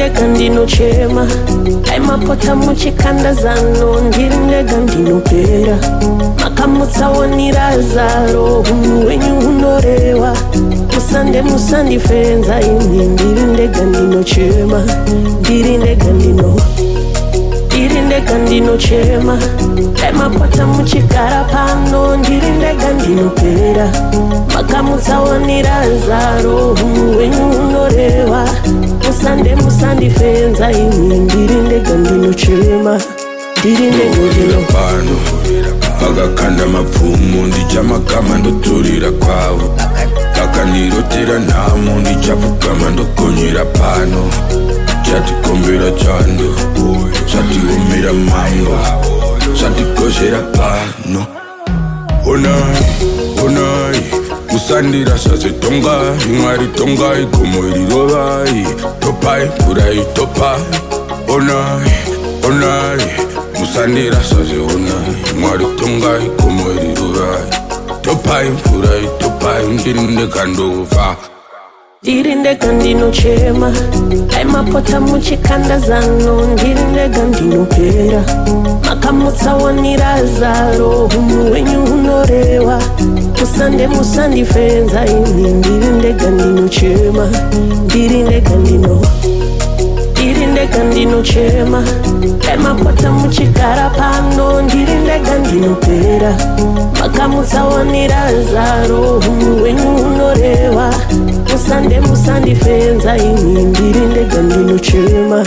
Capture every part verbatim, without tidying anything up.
ndega ndinochema aimapota muchikanda zano ndiri ndega ndinopera makamutsawanira zaro hunhu wenyu hunoreva musande musandifenza imi ndiri ndega ndinochema ndiri ndega ndino ndiri ndega ndinochema aimapota muchigara pano ndiri ndega ndinopera makamutsawanira zaro hunhu wenyu hunoreva musande musandifenza imi ndiri ndega ndinochema ndiri ndega ndino pano vakakanda mapfumo ndichamakama ndotorera kwavo vakandirotera nhamo ndichapfugama ndogonyera pano chatikombera chando zvatiomera mambo zvatigozhera pano onai onai musandirasa zvetongai mwari tongai gomo irirovai topai mvurai topai onai onai musandirasa zveonai mwari tongai gomo irirovai topai mvurai topai ndiri ndega ndova ndiri ndega ndinochema aimapota muchikanda zano ndiri ndega ndinopera makamutsawanira zaro hunhu wenyu hunoreva musande musandifenza imi ndiri ndega ndinochema ndiri ndega ndino ndiri ndega ndinochema aimapota muchigara pano ndiri ndega ndinopera makamutsawanira zaro hunhu wenyu hunoreva musande musandifenza imi ndiri ndega ndinochema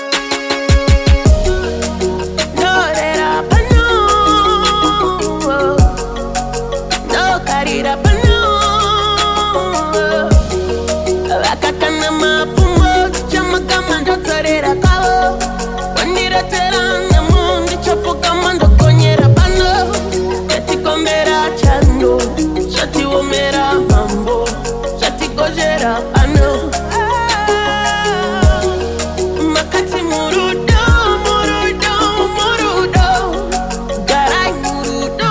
ndorera pano ndokarira pano vakakana mapfumo chamakama ndodzorera kwavo wandiratera nyamo ndichapfugama ndogonyera pano zvatikombera chando zvatiomera mambo zvatigozhera pano makati murudo murudo murudo garai murudo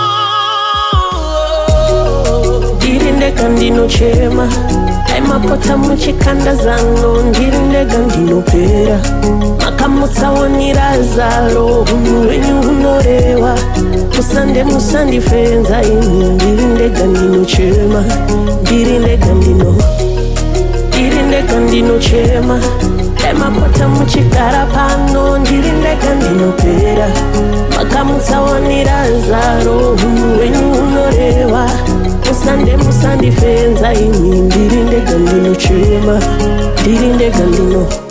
ndiri ndega ndinochema aimapota muchikanda zano ndiri ndega ndinopera makamutsawanira zaro hunhu wenyu hunoreva musande musandifenza imi ndiri ndega ndinochema ndiri ndega ndino ndiri ndega ndinochema aimapota muchigara pano ndiri ndega ndinopera makamutsawanira zaro hunhu wenyu hunoreva musande musandifenza imi ndiri ndega ndinochema ndiri ndega ndino